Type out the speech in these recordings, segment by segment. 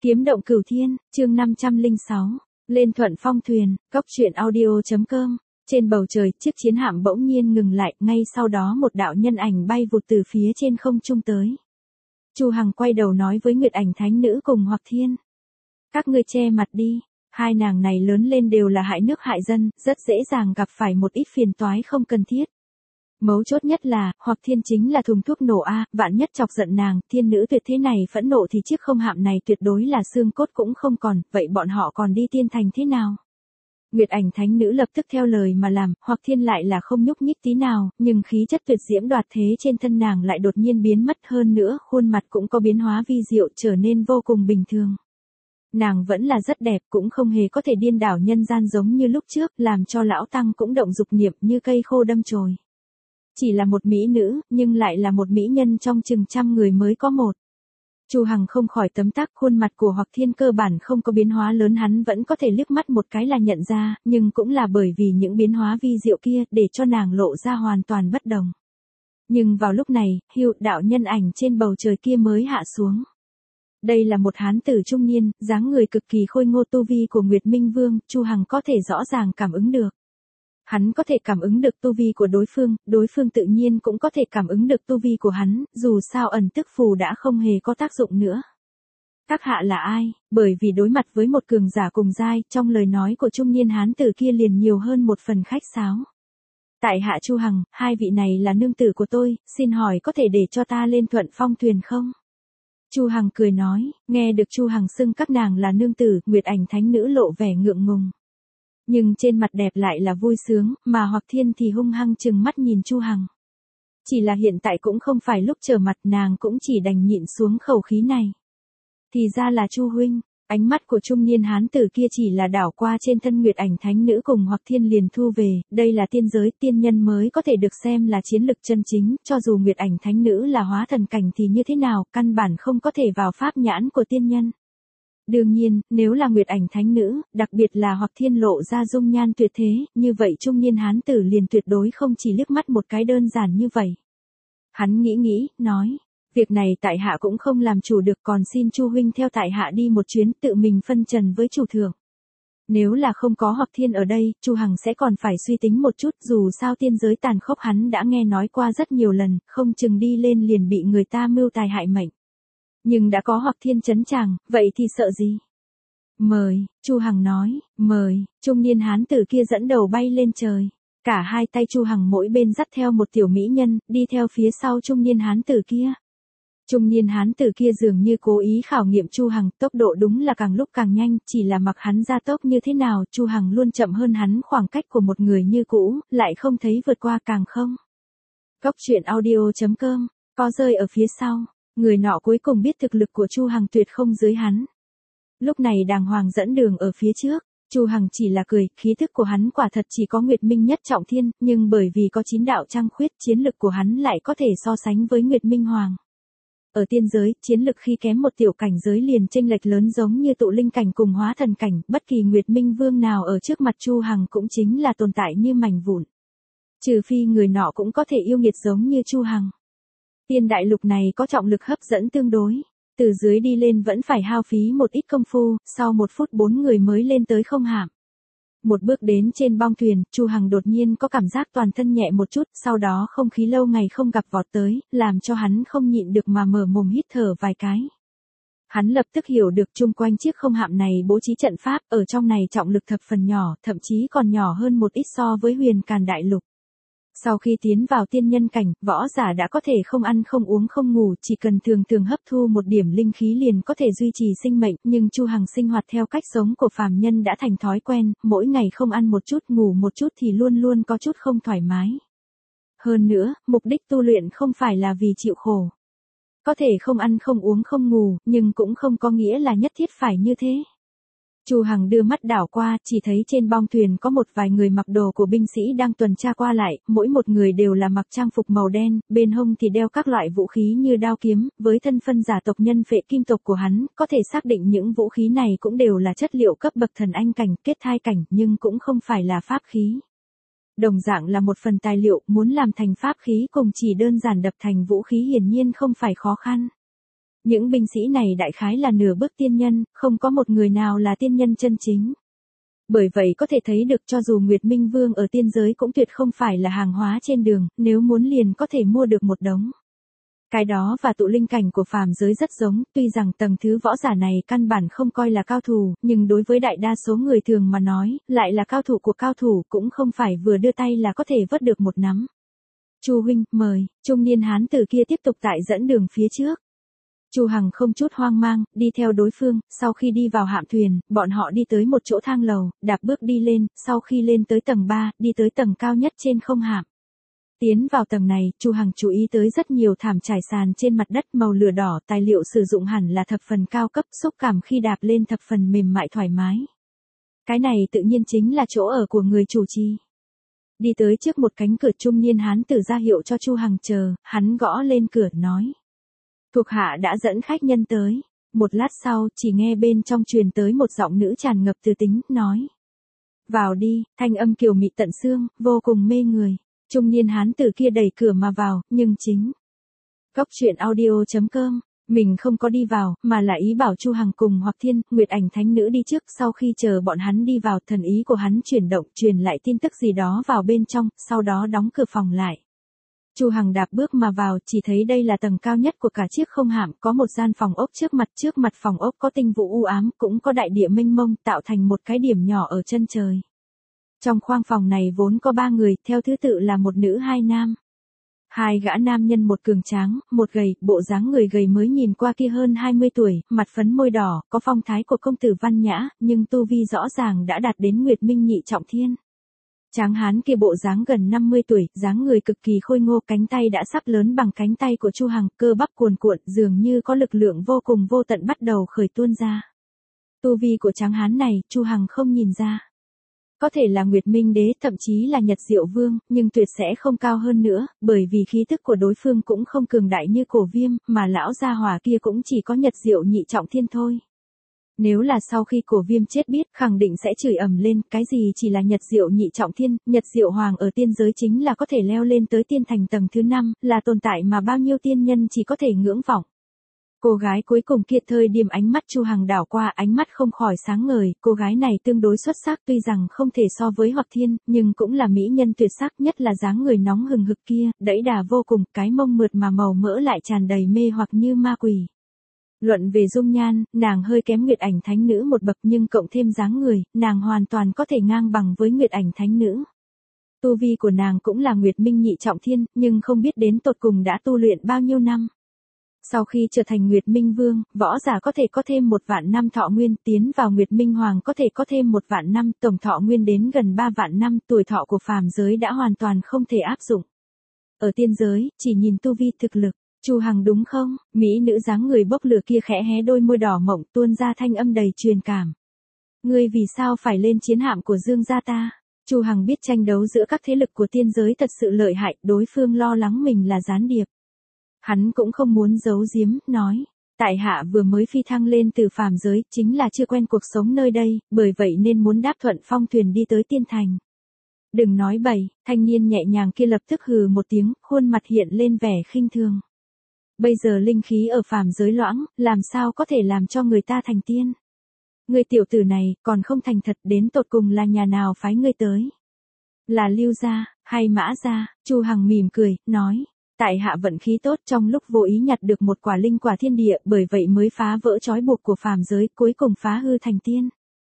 Kiếm động cửu thiên, chương 506. Lên thuận phong thuyền, cốc truyện audio.com. Trên bầu trời, chiếc chiến hạm bỗng nhiên ngừng lại, ngay sau đó một đạo nhân ảnh bay vụt từ phía trên không trung tới. Chu Hằng quay đầu nói với Nguyệt Ảnh Thánh Nữ cùng Hoặc Thiên. Các ngươi che mặt đi, hai nàng này lớn lên đều là hại nước hại dân, rất dễ dàng gặp phải một ít phiền toái không cần thiết. Mấu chốt nhất là, Hoặc Thiên chính là thùng thuốc nổ a, vạn nhất chọc giận nàng, thiên nữ tuyệt thế này phẫn nộ thì chiếc không hạm này tuyệt đối là xương cốt cũng không còn, vậy bọn họ còn đi tiên thành thế nào? Nguyệt Ảnh Thánh Nữ lập tức theo lời mà làm, Hoặc Thiên lại là không nhúc nhích tí nào, nhưng khí chất tuyệt diễm đoạt thế trên thân nàng lại đột nhiên biến mất, hơn nữa, khuôn mặt cũng có biến hóa vi diệu, trở nên vô cùng bình thường. Nàng vẫn là rất đẹp, cũng không hề có thể điên đảo nhân gian giống như lúc trước, làm cho lão tăng cũng động dục niệm như cây khô đâm chồi. Chỉ là một mỹ nữ, nhưng lại là một mỹ nhân trong chừng trăm người mới có một. Chu Hằng không khỏi tấm tắc, khuôn mặt của Hoặc Thiên cơ bản không có biến hóa lớn, hắn vẫn có thể liếc mắt một cái là nhận ra, nhưng cũng là bởi vì những biến hóa vi diệu kia, để cho nàng lộ ra hoàn toàn bất đồng. Nhưng vào lúc này, hưu đạo nhân ảnh trên bầu trời kia mới hạ xuống. Đây là một hán tử trung niên, dáng người cực kỳ khôi ngô, tu vi của Nguyệt Minh Vương, Chu Hằng có thể rõ ràng cảm ứng được. Hắn có thể cảm ứng được tu vi của đối phương tự nhiên cũng có thể cảm ứng được tu vi của hắn, dù sao ẩn tức phù đã không hề có tác dụng nữa. Các hạ là ai? Bởi vì đối mặt với một cường giả cùng giai, trong lời nói của trung niên hán tử kia liền nhiều hơn một phần khách sáo. Tại hạ Chu Hằng, hai vị này là nương tử của tôi, xin hỏi có thể để cho ta lên thuận phong thuyền không? Chu Hằng cười nói, nghe được Chu Hằng xưng các nàng là nương tử, Nguyệt Ảnh Thánh Nữ lộ vẻ ngượng ngùng. Nhưng trên mặt đẹp lại là vui sướng, mà Hoặc Thiên thì hung hăng trừng mắt nhìn Chu Hằng. Chỉ là hiện tại cũng không phải lúc trở mặt, nàng cũng chỉ đành nhịn xuống khẩu khí này. Thì ra là Chu huynh, ánh mắt của trung niên hán tử kia chỉ là đảo qua trên thân Nguyệt Ảnh Thánh Nữ cùng Hoặc Thiên liền thu về, đây là tiên giới, tiên nhân mới có thể được xem là chiến lực chân chính, cho dù Nguyệt Ảnh Thánh Nữ là hóa thần cảnh thì như thế nào, căn bản không có thể vào pháp nhãn của tiên nhân. Đương nhiên, nếu là Nguyệt Ảnh Thánh Nữ, đặc biệt là Hoặc Thiên lộ ra dung nhan tuyệt thế, như vậy trung niên hán tử liền tuyệt đối không chỉ liếc mắt một cái đơn giản như vậy. Hắn nghĩ, nói, việc này tại hạ cũng không làm chủ được, còn xin Chu huynh theo tại hạ đi một chuyến, tự mình phân trần với chủ thượng. Nếu là không có Hoặc Thiên ở đây, Chu Hằng sẽ còn phải suy tính một chút, dù sao tiên giới tàn khốc hắn đã nghe nói qua rất nhiều lần, không chừng đi lên liền bị người ta mưu tài hại mệnh. Nhưng đã có Hoặc Thiên trấn tràng, vậy thì sợ gì? Mời, Chu Hằng nói, mời, trung niên hán tử kia dẫn đầu bay lên trời. Cả hai tay Chu Hằng mỗi bên dắt theo một tiểu mỹ nhân, đi theo phía sau trung niên hán tử kia. Trung niên hán tử kia dường như cố ý khảo nghiệm Chu Hằng, tốc độ đúng là càng lúc càng nhanh, chỉ là mặc hắn gia tốc như thế nào, Chu Hằng luôn chậm hơn hắn khoảng cách của một người như cũ, lại không thấy vượt qua càng không. Cốc truyện audio.com, có rơi ở phía sau. Người nọ cuối cùng biết thực lực của Chu Hằng tuyệt không dưới hắn. Lúc này đàng hoàng dẫn đường ở phía trước, Chu Hằng chỉ là cười, khí thức của hắn quả thật chỉ có Nguyệt Minh nhất trọng thiên, nhưng bởi vì có 9 đạo trăng khuyết, chiến lực của hắn lại có thể so sánh với Nguyệt Minh Hoàng. Ở tiên giới, chiến lực khi kém một tiểu cảnh giới liền chênh lệch lớn, giống như tụ linh cảnh cùng hóa thần cảnh, bất kỳ Nguyệt Minh Vương nào ở trước mặt Chu Hằng cũng chính là tồn tại như mảnh vụn. Trừ phi người nọ cũng có thể yêu nghiệt giống như Chu Hằng. Tiên đại lục này có trọng lực hấp dẫn tương đối, từ dưới đi lên vẫn phải hao phí một ít công phu, sau 1 phút 4 người mới lên tới không hạm. Một bước đến trên bong thuyền, Chu Hằng đột nhiên có cảm giác toàn thân nhẹ một chút, sau đó không khí lâu ngày không gặp vọt tới, làm cho hắn không nhịn được mà mở mồm hít thở vài cái. Hắn lập tức hiểu được chung quanh chiếc không hạm này bố trí trận pháp, ở trong này trọng lực thập phần nhỏ, thậm chí còn nhỏ hơn một ít so với Huyền Càn đại lục. Sau khi tiến vào tiên nhân cảnh, võ giả đã có thể không ăn không uống không ngủ, chỉ cần thường hấp thu một điểm linh khí liền có thể duy trì sinh mệnh, nhưng Chu Hằng sinh hoạt theo cách sống của phàm nhân đã thành thói quen, mỗi ngày không ăn một chút ngủ một chút thì luôn luôn có chút không thoải mái. Hơn nữa, mục đích tu luyện không phải là vì chịu khổ. Có thể không ăn không uống không ngủ, nhưng cũng không có nghĩa là nhất thiết phải như thế. Chu Hằng đưa mắt đảo qua, chỉ thấy trên bong thuyền có một vài người mặc đồ của binh sĩ đang tuần tra qua lại, mỗi một người đều là mặc trang phục màu đen, bên hông thì đeo các loại vũ khí như đao kiếm, với thân phân giả tộc nhân Phệ Kim tộc của hắn, có thể xác định những vũ khí này cũng đều là chất liệu cấp bậc thần anh cảnh, kết thai cảnh, nhưng cũng không phải là pháp khí. Đồng dạng là một phần tài liệu, muốn làm thành pháp khí cùng chỉ đơn giản đập thành vũ khí hiển nhiên không phải khó khăn. Những binh sĩ này đại khái là nửa bước tiên nhân, không có một người nào là tiên nhân chân chính. Bởi vậy có thể thấy được cho dù Nguyệt Minh Vương ở tiên giới cũng tuyệt không phải là hàng hóa trên đường, nếu muốn liền có thể mua được một đống. Cái đó và tụ linh cảnh của phàm giới rất giống, tuy rằng tầng thứ võ giả này căn bản không coi là cao thủ, nhưng đối với đại đa số người thường mà nói, lại là cao thủ của cao thủ, cũng không phải vừa đưa tay là có thể vớt được một nắm. Chu huynh, mời. Trung niên hán tử kia tiếp tục tại dẫn đường phía trước. Chu Hằng không chút hoang mang, đi theo đối phương, sau khi đi vào hạm thuyền, bọn họ đi tới một chỗ thang lầu, đạp bước đi lên, sau khi lên tới tầng 3, đi tới tầng cao nhất trên không hạm. Tiến vào tầng này, Chu Hằng chú ý tới rất nhiều thảm trải sàn trên mặt đất màu lửa đỏ, tài liệu sử dụng hẳn là thập phần cao cấp, xúc cảm khi đạp lên thập phần mềm mại thoải mái. Cái này tự nhiên chính là chỗ ở của người chủ trì. Đi tới trước một cánh cửa, trung niên hán tử ra hiệu cho Chu Hằng chờ, hắn gõ lên cửa nói. Thuộc hạ đã dẫn khách nhân tới. Một lát sau, chỉ nghe bên trong truyền tới một giọng nữ tràn ngập từ tính, nói. Vào đi, thanh âm kiều mị tận xương, vô cùng mê người. Trung niên hán tử kia đẩy cửa mà vào, nhưng chính. Góc truyện audio.com, mình không có đi vào, mà là ý bảo Chu Hằng cùng Hoặc Thiên, Nguyệt Ảnh Thánh Nữ đi trước, sau khi chờ bọn hắn đi vào, thần ý của hắn chuyển động, truyền lại tin tức gì đó vào bên trong, sau đó đóng cửa phòng lại. Chu Hằng đạp bước mà vào, chỉ thấy đây là tầng cao nhất của cả chiếc không hạm, có một gian phòng ốc trước mặt phòng ốc có tinh vụ u ám, cũng có đại địa mênh mông, tạo thành một cái điểm nhỏ ở chân trời. Trong khoang phòng này vốn có 3 người, theo thứ tự là một nữ 2 nam. 2 gã nam nhân, một cường tráng, một gầy, bộ dáng người gầy mới nhìn qua kia hơn 20 tuổi, mặt phấn môi đỏ, có phong thái của công tử văn nhã, nhưng tu vi rõ ràng đã đạt đến Nguyệt Minh nhị trọng thiên. Tráng hán kia bộ dáng gần 50 tuổi, dáng người cực kỳ khôi ngô, cánh tay đã sắp lớn bằng cánh tay của Chu Hằng, cơ bắp cuồn cuộn, dường như có lực lượng vô cùng vô tận bắt đầu khởi tuôn ra. Tu vi của tráng hán này, Chu Hằng không nhìn ra. Có thể là Nguyệt Minh đế, thậm chí là Nhật Diệu Vương, nhưng tuyệt sẽ không cao hơn nữa, bởi vì khí tức của đối phương cũng không cường đại như Cổ Viêm, mà lão gia hỏa kia cũng chỉ có Nhật Diệu nhị trọng thiên thôi. Nếu là sau khi Cổ Viêm chết biết, khẳng định sẽ chửi ầm lên, cái gì chỉ là Nhật Diệu nhị trọng thiên, Nhật Diệu hoàng ở tiên giới chính là có thể leo lên tới tiên thành tầng thứ 5, là tồn tại mà bao nhiêu tiên nhân chỉ có thể ngưỡng vọng. Cô gái cuối cùng kia thời điểm ánh mắt Chu Hằng đảo qua, ánh mắt không khỏi sáng ngời, cô gái này tương đối xuất sắc, tuy rằng không thể so với Hoặc Thiên, nhưng cũng là mỹ nhân tuyệt sắc, nhất là dáng người nóng hừng hực kia, đẫy đà vô cùng, cái mông mượt mà màu mỡ lại tràn đầy mê hoặc như ma quỷ. Luận về dung nhan, nàng hơi kém Nguyệt Ảnh Thánh Nữ một bậc, nhưng cộng thêm dáng người, nàng hoàn toàn có thể ngang bằng với Nguyệt Ảnh Thánh Nữ. Tu vi của nàng cũng là Nguyệt Minh nhị trọng thiên, nhưng không biết đến tột cùng đã tu luyện bao nhiêu năm. Sau khi trở thành Nguyệt Minh Vương, võ giả có thể có thêm 1 vạn năm thọ nguyên, tiến vào Nguyệt Minh Hoàng có thể có thêm 1 vạn năm, tổng thọ nguyên đến gần 3 vạn năm, tuổi thọ của phàm giới đã hoàn toàn không thể áp dụng. Ở tiên giới, chỉ nhìn tu vi thực lực. Chu Hằng đúng không? Mỹ nữ dáng người bốc lửa kia khẽ hé đôi môi đỏ mọng, tuôn ra thanh âm đầy truyền cảm. Ngươi vì sao phải lên chiến hạm của Dương gia ta? Chu Hằng biết tranh đấu giữa các thế lực của tiên giới thật sự lợi hại, đối phương lo lắng mình là gián điệp. Hắn cũng không muốn giấu giếm, nói. Tại hạ vừa mới phi thăng lên từ phàm giới, chính là chưa quen cuộc sống nơi đây, bởi vậy nên muốn đáp thuận phong thuyền đi tới tiên thành. Đừng nói bậy, thanh niên nhẹ nhàng kia lập tức hừ một tiếng, khuôn mặt hiện lên vẻ khinh thường. Bây giờ linh khí ở phàm giới loãng, làm sao có thể làm cho người ta thành tiên? Người tiểu tử này, còn không thành thật, đến tột cùng là nhà nào phái ngươi tới? Là Lưu gia, hay Mã gia? Chu Hằng mỉm cười, nói. Tại hạ vận khí tốt, trong lúc vô ý nhặt được một quả linh quả thiên địa, bởi vậy mới phá vỡ trói buộc của phàm giới, cuối cùng phá hư thành tiên.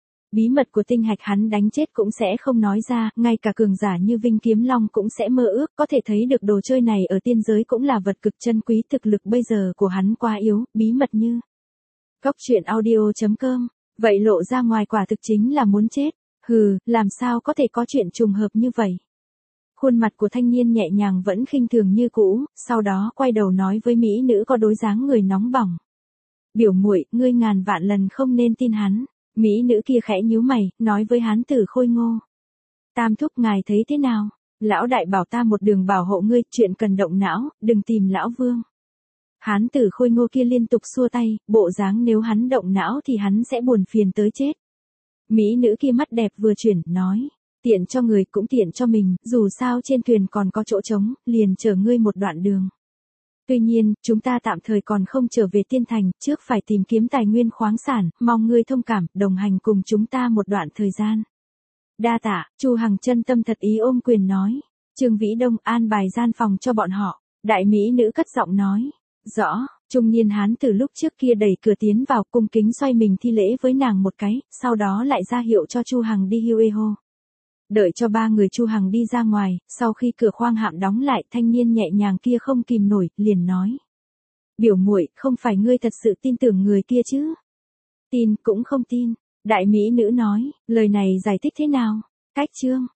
Bí mật của tinh hạch hắn đánh chết cũng sẽ không nói ra, ngay cả cường giả như Vinh Kiếm Long cũng sẽ mơ ước, có thể thấy được đồ chơi này ở tiên giới cũng là vật cực chân quý, thực lực bây giờ của hắn quá yếu, bí mật như. Góc truyện audio.com, vậy lộ ra ngoài quả thực chính là muốn chết, hừ, làm sao có thể có chuyện trùng hợp như vậy. Khuôn mặt của thanh niên nhẹ nhàng vẫn khinh thường như cũ, sau đó quay đầu nói với mỹ nữ có đối dáng người nóng bỏng. Biểu muội, ngươi ngàn vạn lần không nên tin hắn. Mỹ nữ kia khẽ nhíu mày, nói với hán tử khôi ngô. Tam thúc ngài thấy thế nào? Lão đại bảo ta một đường bảo hộ ngươi, chuyện cần động não, đừng tìm lão vương. Hán tử khôi ngô kia liên tục xua tay, bộ dáng nếu hắn động não thì hắn sẽ buồn phiền tới chết. Mỹ nữ kia mắt đẹp vừa chuyển, nói. Tiện cho người cũng tiện cho mình, dù sao trên thuyền còn có chỗ trống, liền chở ngươi một đoạn đường. Tuy nhiên, chúng ta tạm thời còn không trở về Tiên Thành, trước phải tìm kiếm tài nguyên khoáng sản, mong ngươi thông cảm, đồng hành cùng chúng ta một đoạn thời gian. Đa tạ, Chu Hằng chân tâm thật ý ôm quyền nói. Trương Vĩ Đông an bài gian phòng cho bọn họ. Đại mỹ nữ cất giọng nói. Rõ, trung niên hán từ lúc trước kia đẩy cửa tiến vào, cung kính xoay mình thi lễ với nàng một cái, sau đó lại ra hiệu cho Chu Hằng đi Hueho. Đợi cho ba người Chu Hằng đi ra ngoài, sau khi cửa khoang hạm đóng lại, thanh niên nhẹ nhàng kia không kìm nổi, liền nói. Biểu muội, không phải ngươi thật sự tin tưởng người kia chứ? Tin cũng không tin. Đại mỹ nữ nói, lời này giải thích thế nào? Cách chương